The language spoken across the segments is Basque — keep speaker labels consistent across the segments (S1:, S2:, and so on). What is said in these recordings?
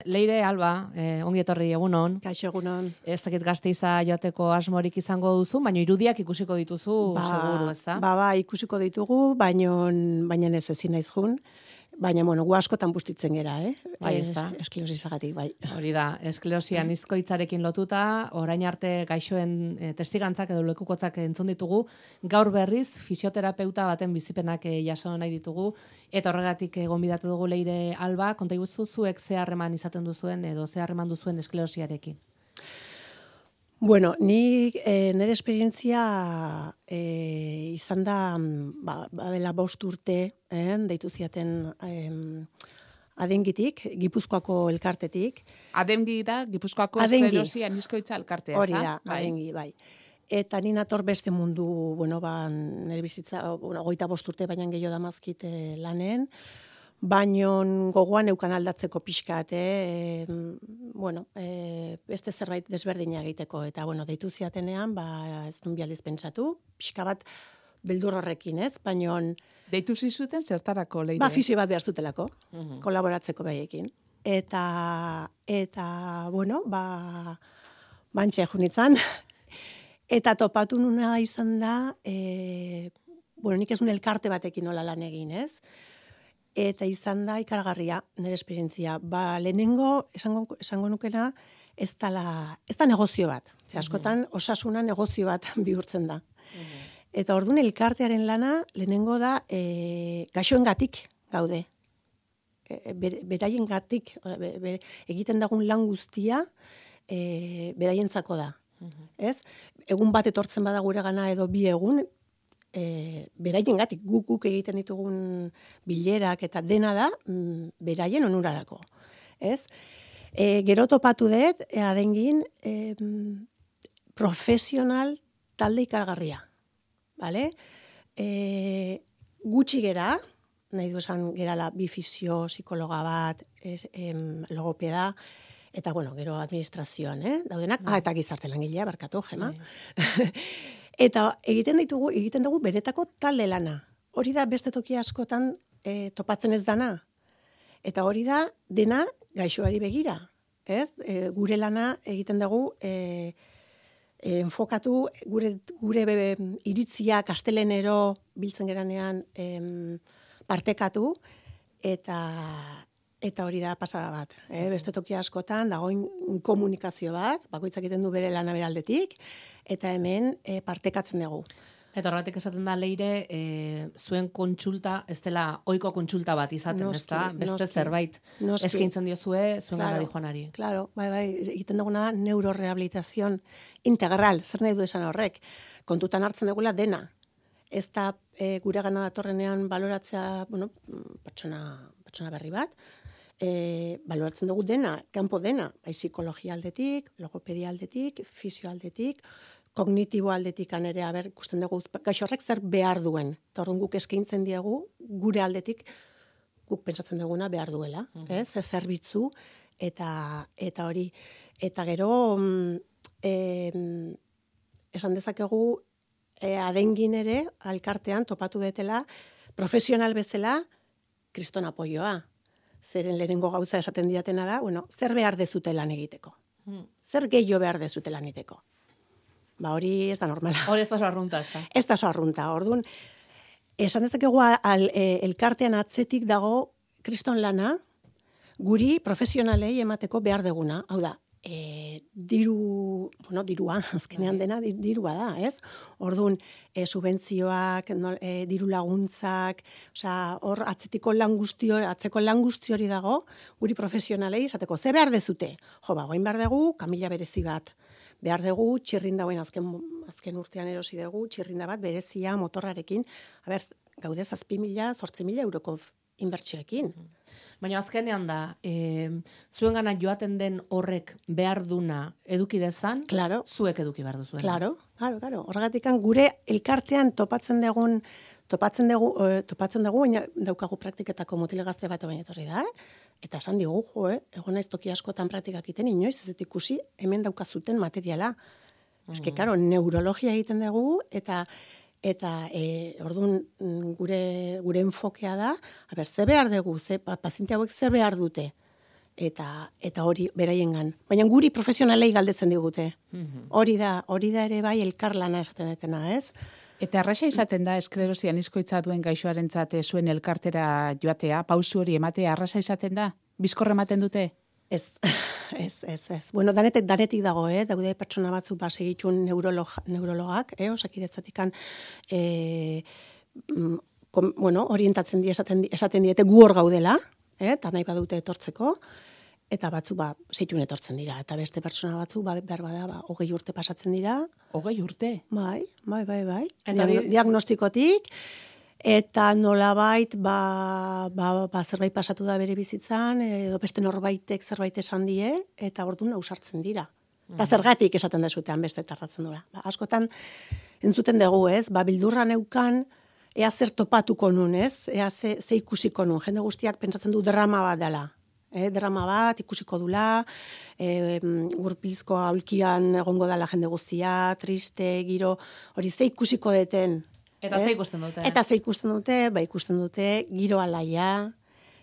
S1: Leire Alba, ongi etorri egunon.
S2: Kaixo egunon.
S1: Ez dakit Gasteiza joateko asmorik izango duzu, baina irudiak ikusiko dituzu seguru, ezta?
S2: Ikusiko ditugu, baina ez ezin naiz jun. Baina, gu askotan bustitzen gera,
S1: Bai, ezta?
S2: Esklerosisagatik, bai.
S1: Hori da, esklerosia nizko hitzarekin lotuta, orain arte gaixoen testigantzak edo lekukotzak entzun ditugu, gaur berriz fisioterapeuta baten bizipenak jaso nahi ditugu, eta horregatik gonbidatu dugu Leire Alba, konta iguzu zuek ze harreman izaten duzuen edo ze harreman duzuen esklerosiarekin.
S2: Bueno, ni nire esperientzia izan da, badela 5 urte, deitu ziaten adengitik, Gipuzkoako elkartetik.
S3: Adengi da, Gipuzkoako esklerosia nizkoitza elkartea, ez da?
S2: Hori da, adengi, bai. Eta ni nator beste mundu, nire bizitza, 25 urte baina gehiago damazkit lanen, baino gogoan eukan aldatzeko pixkat, beste zerbait desberdina egiteko, eta deitu ziatenean, ez duen bializ pentsatu, pixka bat beldur horrekin, ez? Baino...
S3: Deitu zizuten zertarako, Leire?
S2: Fisio bat behar zutelako, kolaboratzeko behaiekin. Eta bantxe junitzan, eta topatu nuna izan da, nik ez un elkarte batekin nola lan egin, ez? Eta izan da ikaragarria nire esperientzia. Lehenengo, esango nukena, ez da negozio bat. Askotan, osasuna negozio bat bihurtzen da. Eta orduan elkartearen lana, lehenengo da, gaixoengatik gaude. Beraiengatik, egiten dagun lan guztia, beraientzako da. Ez? Egun bat etortzen bada gure gana edo 2 egun, beraiengatik guk egiten ditugun bilerak eta dena da beraien onurarako. Ez? Gero topatu dut, adengin, profesional talde ikaragarria. Vale? Gutxi gera, nahi du esan gerala 2 fisio, psikologa bat, logopeda, eta gero administrazioan, daudenak, eta gizarte langilea, barkatu, Gema. Eta egiten dugu benetako talde lana. Hori da beste toki askotan topatzen ez dana. Eta hori da dena gaixoari begira. Ez? Gure lana egiten dugu enfokatu, gure iritzia kastelenero biltzen geranean partekatu, eta hori da pasada bat. Beste toki askotan dagoen komunikazio bat, bakoitzak egiten du bere lana beraldetik, eta hemen partekatzen dugu.
S1: Eta horretik esaten da, Leire, zuen kontsulta, ez dela ohiko kontsulta bat izaten, ez da? Beste zerbait eskaintzen diozue zuen gara joanari.
S2: Claro, bai, egiten duguna neurorehabilitazion integral, zer nahi du esan horrek. Kontutan hartzen dugula dena. Ez da gure gana datorrenean baloratzea, pertsona berri bat, baloratzen dugu dena, kanpo dena, bai psikologia aldetik, logopedia aldetik, fisio aldetik, kognitibo aldetik ere, ikusten dugu, gaixo horrek zer behar duen. Eta orduan guk eskaintzen diegu, gure aldetik, guk pentsatzen duguna behar duela, zerbitzu, eta hori. Eta gero, esan dezakegu, adengin ere, alkartean, topatu detela, profesional bezala, kriston apoioa. Zeren lehenengo gauza esaten diatena da, zer behar dezute lan egiteko. Zer gehiago behar dezute lan egiteko. Hori ez da normala.
S1: Hori ez da oso arrunta, ez da.
S2: Ez da oso arrunta. Orduan, esan dezakegu elkartean atzetik dago kriston lana, guri profesionalei emateko behar deguna. Hau da, dirua, azkenean dena dirua da, ez? Orduan, subentzioak, diru laguntzak, hor atzeko lan guzti hori dago, guri profesionalei esateko, ze behar dezute? Goin behar dugu, kamila berezi bat. Behar dugu, txirrinda azken urtean erosi dugu, txirrinda bat berezia motorrarekin, gaude 7.000, 8.000 euroko inbertsioekin.
S1: Baina azkenean da, zuen gana joaten den horrek behar duna eduki dezan, zuek eduki behar duzuen.
S2: Claro. Horregatik gure elkartean topatzen dugu, baina daukagu praktiketako mutilegazte bat baina etorri da, eta esan digu, egon naiz toki askotan praktikak iten, inoiz ez ikusi hemen daukazuten materiala. Eske, neurologia egiten dugu, eta orduan gure enfokea da, ze behar dugu, paziente hauek zer behar dute. eta hori beraiengan. Baina guri profesionalei galdetzen digute. Hori da ere bai elkarlana esaten detena, ez?
S3: Eta erraxa izaten da esklerosi aniskoitza duen gaixoarentzat zuen elkartera joatea, pausu hori ematea erraxa izaten da? Bizkorre ematen dute?
S2: Ez. Bueno, danetik dago, daude pertsona batzuk segitun neurologak, osakidetzatikan, orientatzen esaten diete gu hor gaudela, eta nahi badute etortzeko, eta batzu zeitun etortzen dira, eta beste pertsona batzu behar bada 20 urte pasatzen dira.
S3: 20 urte?
S2: Bai. Diagnostikotik, eta nolabait zerbait pasatu da bere bizitzan, edo beste norbaitek zerbait esan die, eta orduan ausartzen dira. Eta zergatik esaten dezutean beste tarratzen dura. Askotan entzuten dugu, ez? Bildurra neukan, ea zer topatuko nun, ez? Ea ze ikusiko nun. Jende guztiak pentsatzen du drama bat dela. Drama bat ikusiko dula, gurpilzko aulkian egongo dela jende guztia, triste, giro, hori ze ikusiko deten.
S1: Eta ze ikusten dute.
S2: Ikusten dute, giro alaia,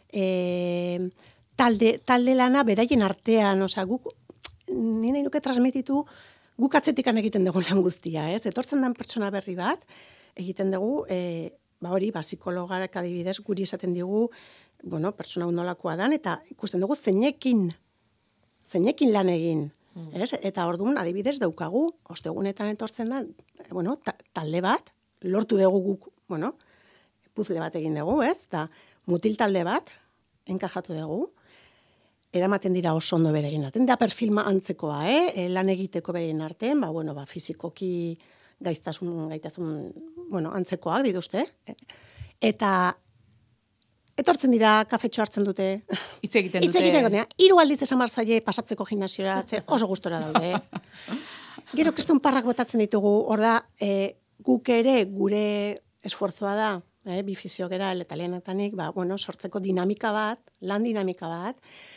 S2: talde lana beraien artean, guk, nire nuke transmititu, guk atzetikan egiten dugu lan guztia, ez? Etortzen den pertsona berri bat, egiten dugu, psikologarak adibidez, guri esaten digu, pertsona nolakoa dan, eta ikusten dugu zeinekin lan egin, ez? Eta orduan, adibidez, daukagu, ostegunetan etortzen da, talde bat, lortu dugu guk, puzle bat egin dugu, ez? Eta mutil talde bat, enkajatu dugu, eramaten dira oso ondo beraien artean, da perfilma antzekoa, lan egiteko beraien artean, fizikoki gaitasun, antzekoak dituzte, eta etortzen dira, kafetxo hartzen dute.
S3: Hitz egiten dute.
S2: 3 aldiz esan marzaile pasatzeko gimnasiora, oso gustora daude. Gero kriston parrak botatzen ditugu, hor da, guk ere gure esfortzua da, bifizio gera, letalianetanik, sortzeko dinamika bat, lan dinamika bat,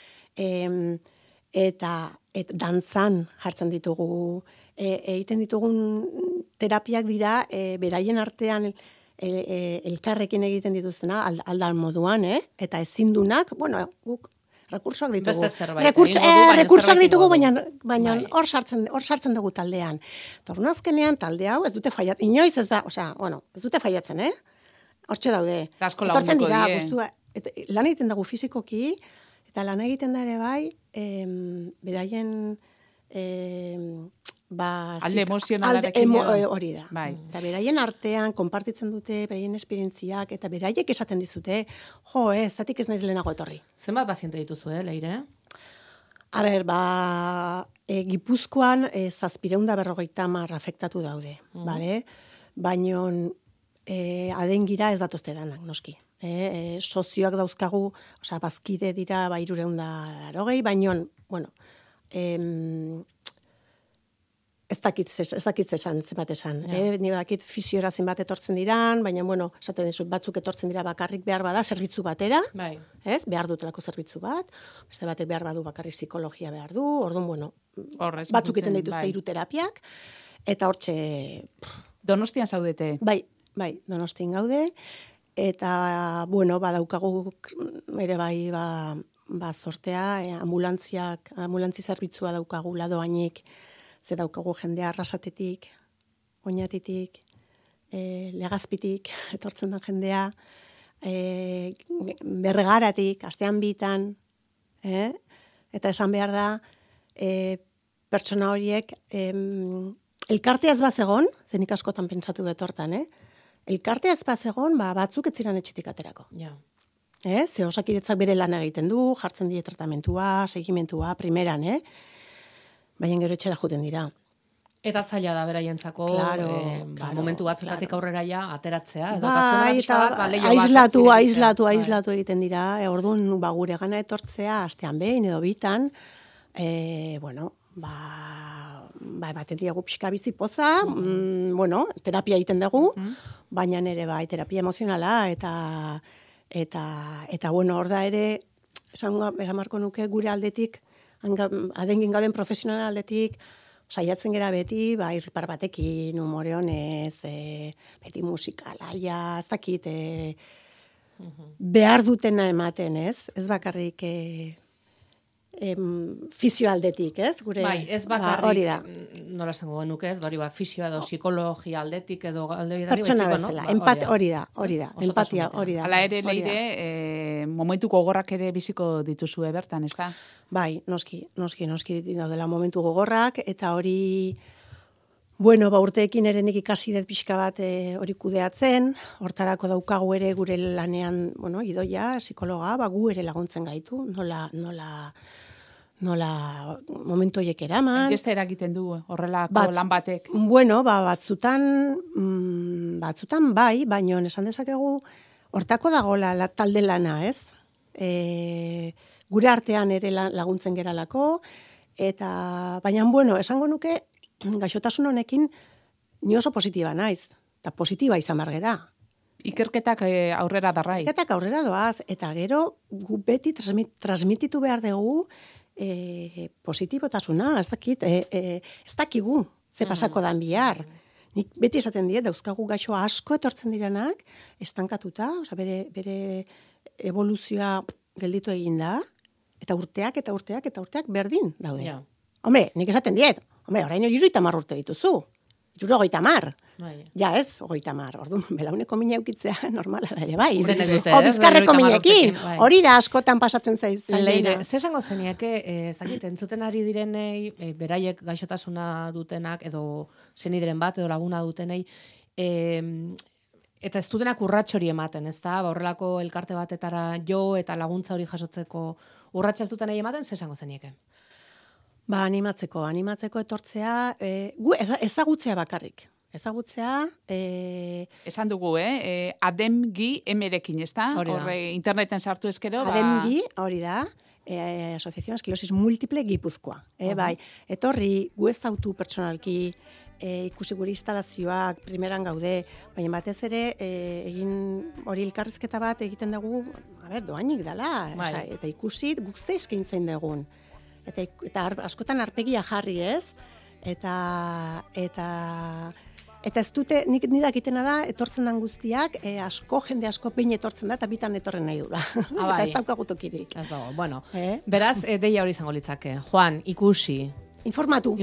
S2: eta dantzan jartzen ditugu, egiten ditugun terapiak dira, beraien artean elkarrekin egiten dituztena, aldan moduan, eta ezindunak, guk rekursoak ditugu. Rekursoak ditugu, baina hor sartzen dugu taldean. Torun azkenean talde hau ez dute faiatzen, inoiz ez da, ez dute faiatzen, hortxe daude.
S3: Asko lagunduko
S2: die. Lan egiten dugu fizikoki, eta lan egiten da ere bai, beraien
S3: alde emozionalarekin
S2: hori da. Eta beraien artean, konpartitzen dute, beraien esperientziak, eta beraiek esaten dizute, ez datik ez naiz lehenago etorri.
S1: Zenbat paziente dituzu, Leire?
S2: A ber, Gipuzkoan 750 afektatu daude, bale? Baina adengira ez datozte danak, noski. Sozioak dauzkagu, bazkide dira 380, baina, ez dakit zesan, zenbat esan. Ni badakit fisiora zenbat etortzen diran, baina, esaten dizut, batzuk etortzen dira bakarrik behar bada, zerbitzu batera, ez? Behar dutelako zerbitzu bat, beste batek behar badu bakarrik psikologia behar du, orduan, batzuk egiten dituzte 3 terapiak, eta hortxe...
S3: Donostian zaudete?
S2: Bai, Donostian gaude, eta, badaukagu ere bai, sortea, ambulantzi zerbitzua daukagu ladoainik, ze daukagu jendea Arrasatetik, Oñatitik, Legazpitik, etortzen da jendea, Bergaratik, astean bitan, eta esan behar da, pertsona horiek, elkarteaz bazegon, zenik askotan pentsatu betortan, elkarteaz bazegon, batzuk etziran etxetik aterako. Ze osakidetzak bere lan egiten du, jartzen die tratamentua, segimentua, primeran, baina gero etxera juten dira.
S1: Eta zaila da beraientzako, momentu batzutatik aurrera ja ateratzea.
S2: Aislatu egiten dira. Orduan, gure gana etortzea, astean behin edo bitan, baten diagu pixka bizi poza, terapia egiten dugu, baina nere terapia emozionala, eta hor da ere, esan marko nuke gure aldetik, adengin gauden profesional aldetik, saiatzen gera beti, irripar batekin, umore honez, beti musikalaia, ez dakit, behar dutena ematen, ez? Ez bakarrik fisio aldetik, ez? Gure,
S1: bai, ez bakarrik,
S2: hori da.
S1: Nola esango genuke, ez? Bari, fisioa edo psikologia aldetik edo alde
S2: Pertsona bezala, hori da, empatia, hori da.
S3: Hala ere, Leire, momentu gogorrak ere biziko dituzue bertan, ez da?
S2: Bai, noski daudela momentu gogorrak, eta hori, bueno, urteekin ere nik ikasi dut pixka bat hori kudeatzen, hortarako daukagu ere gure lanean, idoia, psikologa, gu ere laguntzen gaitu, nola momentu horiek eraman.
S3: Beste eragiten du horrelako lan batek?
S2: Bueno, batzutan bai, baina esan dezakegu, hortako dagoela talde lana, ez? Gure artean ere laguntzen geralako, eta baina, esango nuke, gaixotasun honekin ni oso positiba naiz, eta positiba izan bargera.
S3: Ikerketak aurrera darrai.
S2: Ikerketak aurrera doaz, eta gero gu beti transmititu behar dugu positibotasuna, ez dakigu ze pasako dan bihar. Nik beti esaten diet, dauzkagu gaixo asko etortzen direnak, estankatuta, bere evoluzioa gelditu egin da, eta urteak berdin daude.
S1: Ja.
S2: Hombre, nik esaten diet, orain 70 urte dituzu. 70.
S1: Bai.
S2: Ja, ez, 30. Orduan, belauneko mina eukitzea normala da ere, bai.
S1: Urtenek dute,
S2: bizkarreko minekin.
S1: Bai.
S2: Hori da askotan pasatzen zaiz.
S1: Leire, ze esango zeniake, ez dakit, entzuten ari direnei, beraiek gaixotasuna dutenak, edo zenideren bat, edo laguna dutenei, eta ez dutenak urrats hori ematen, ez da? Horrelako elkarte batetara jo eta laguntza hori jasotzeko urratsa ez dutenei ematen, ze esango zeniake?
S2: Animatzeko etortzea, gu ezagutzea bakarrik. Ezagutzea...
S3: Esan dugu, ademgi emerekin, ez da? Horre interneten sartu ezkero.
S2: Ademgi, hori da, Asociación Esclerosis Múltiple Gipuzkoa. Bai, etorri, gu ezautu pertsonalki, ikusi gure instalazioak, primeran gaude, baina batez ere, egin hori elkarrizketa bat egiten dugu, doainik dela, eta ikusi guk ze eskaintzen dugun. Eta askotan arpegia jarri, ez? Eta ez dute, nik dakitena da, etortzen den guztiak, jende asko pein etortzen da, eta bitan etorren nahi dula. Eta ez daukagu tokirik.
S1: Ez dago, bueno. Beraz, deia hori izango litzake. Juan, ikusi.
S2: Informatu.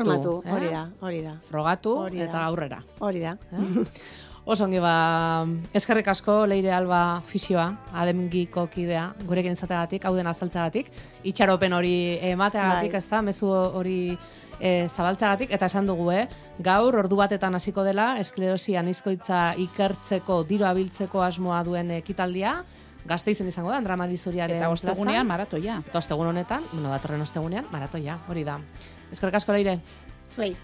S2: Hori da.
S1: Frogatu eta aurrera.
S2: Hori da.
S1: Osongi eskerrik asko Leire Alba fisioa, ademgiko kidea, gurekin izateagatik, hau den azaltzagatik, itxaropen hori emateagatik, ez da, mezu hori zabaltzagatik, eta esan dugu, gaur ordu batetan hasiko dela, esklerosi anizkoitza ikertzeko, diru abiltzeko asmoa duen ekitaldia, Gasteizen izango da, Andra Marizuriaren
S3: eta ostegunean maratoia.
S1: Eta ostegun honetan, datorren ostegunean maratoia, hori da. Eskerrik asko Leire.
S2: Zuei.